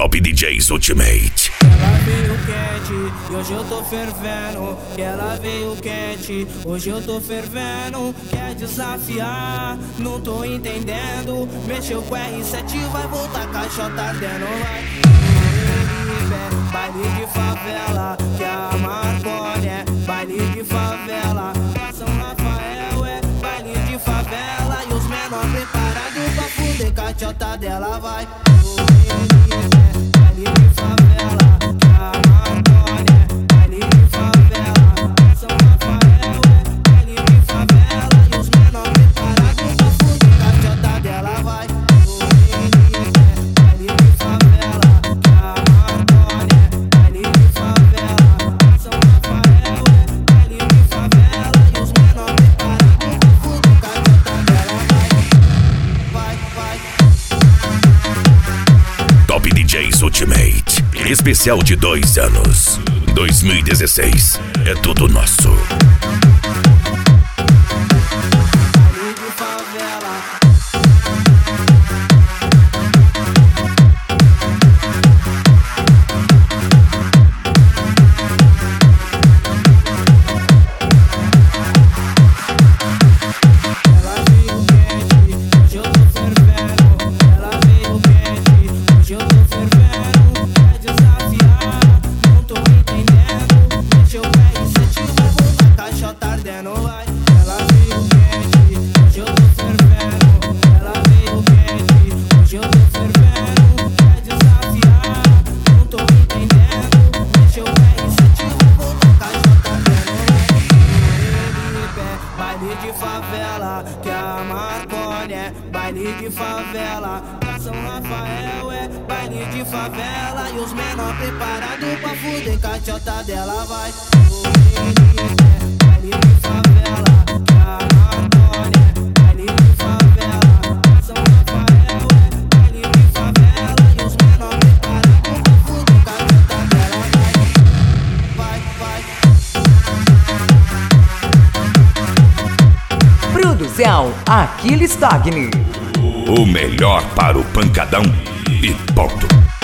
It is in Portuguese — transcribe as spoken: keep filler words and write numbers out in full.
Top D Js Ultimate. Ela veio quente e hoje eu tô fervendo. Ela veio quente, hoje eu tô fervendo. Quer desafiar, não tô entendendo. Mexeu com R sete, vai voltar caixota ardendo. Vai, baile de favela, que a Marconi é baile de favela. São Rafael é baile de favela. E os menores preparados pra fuder caixota dela, vai. Baile de favela, que a Marconi é baile de favela. São Rafael é baile de favela. E os menores preparados pra fuder caixota dela, vai. Baile de favela, que a Marconi é baile de favela. São Rafael é baile de favela. E os menores preparados pra fuder caixota dela, vai. Vai, vai. Top D Js Ultimate. Especial de dois anos. dois mil e dezesseis. É tudo nosso. Baile de favela. Ela veio quente, hoje eu tô fervendo. Ela veio quente, hoje eu tô fervendo. Quer desafiar, não tô entendendo. Mexeu com R sete, vai voltar caixota ardendo, vai. Ela veio quente, hoje eu tô fervendo. Ela veio quente, hoje eu tô fervendo. Quer desafiar, não tô entendendo. Mexeu com R sete, vai voltar caixota ardendo, vai. Baile de favela, que a Marconi é baile de favela. São Rafael é baile de favela. E os menor preparados pra fuder caixota dela, vai. Baile de favela, que a Marconi é baile de favela. São Rafael é baile de favela. E os menor preparados pra fuder caixota dela, vai. Vai, vai. Produção Aquiles Tagni. O melhor para o pancadão e ponto.